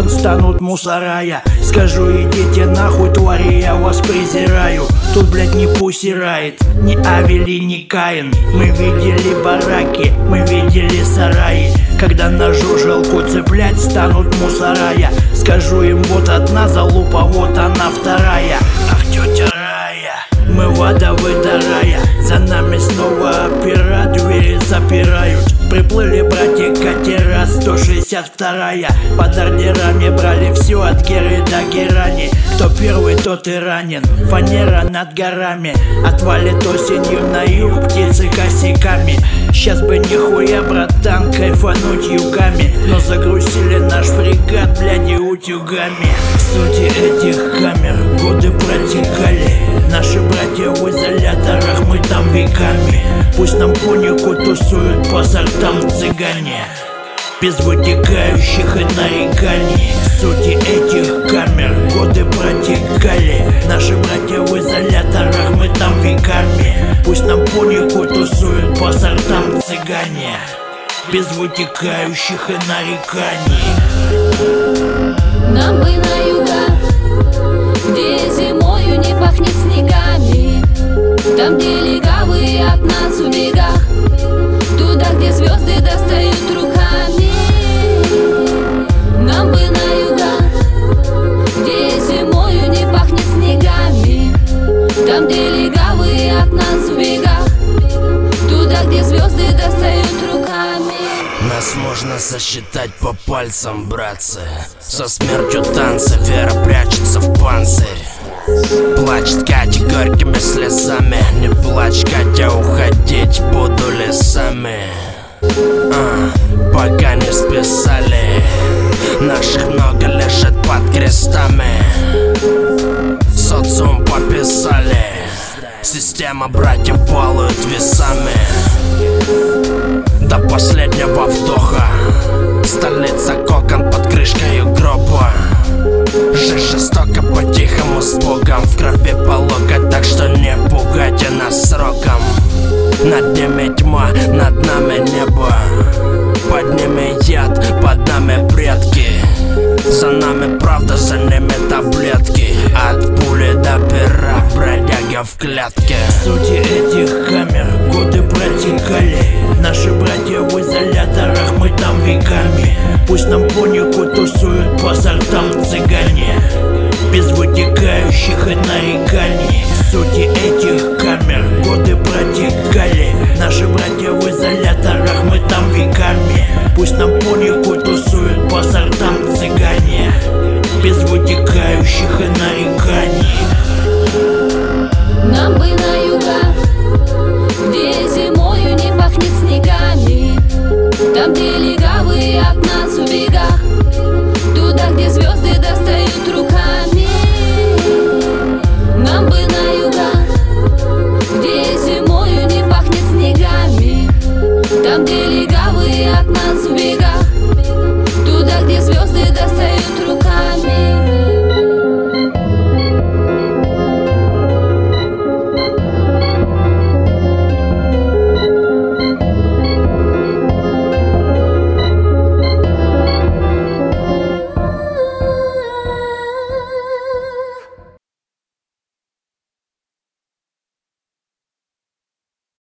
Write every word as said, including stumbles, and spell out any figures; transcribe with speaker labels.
Speaker 1: момент станут мусорая. Скажу, идите нахуй, твари, я вас презираю. Тут, блядь, не пусирает ни Авели, ни Каин. Мы видели бараки, мы видели сараи. Когда на жужелку цеплять станут мусорая. Скажу им, вот одна залупа, вот она вторая. Ах, тетя Рая, мы в ада выдарая. За нами снова опера, двери запирают. Приплыли братья катера, сто шестьдесят вторая. Под ордерами брали все от Геры до Герани. Кто первый, тот и ранен, фанера над горами. Отвалит осенью на юг птицы косяками. Сейчас бы нихуя, братан, кайфануть югами. Но загрузили наш фрегат, бляди, утюгами. В сути этих камер годы протекали. Наши братья в изоляторах, мы там веками. Пусть нам понику тусуют по сортам цыгане, без вытекающих и нареканий. В сути этих камер годы протекали. Наши братья в изоляторах, мы там веками. Пусть нам понику тусуют по сортам цыгане, без вытекающих и нареканий.
Speaker 2: Нам бы на юга, где зимою не пахнет снегами. Там, где легавые от нас в бегах. Туда, где звезды достают руками. Нам бы на юга, где зимою не пахнет снегами. Там, где легавые от нас в бегах. Туда, где звезды достают руками.
Speaker 3: Нас можно сосчитать по пальцам, братцы. Со смертью танца вера прячется в панцирь. Плачет Катя горькими слезами. Не плачь, Катя, уходить буду лесами. а, Пока не списали. Наших много лежит под крестами. Социум пописали. Система братьев балует весами. До последнего вдоха. Столица кокон под крышкой гроба. Жизнь жестоко по-тихому с Богом. В крови по локоть, так что не пугайте нас сроком. Над ними тьма, над нами небо. Под ними яд, под нами предки. За нами правда, за ними таблетки. От пули до пера, бродяга в клетке.
Speaker 1: В сути этих камер годы протекали. Наши братья в изоляторах, мы там веками. Пусть нам понику тусуют по сортам цыгане, без вытекающих и нареканий. В сути этих камер годы протекали. Наши братья в изоляторах, мы там веками. Пусть нам понику тусуют по сортам цыгане,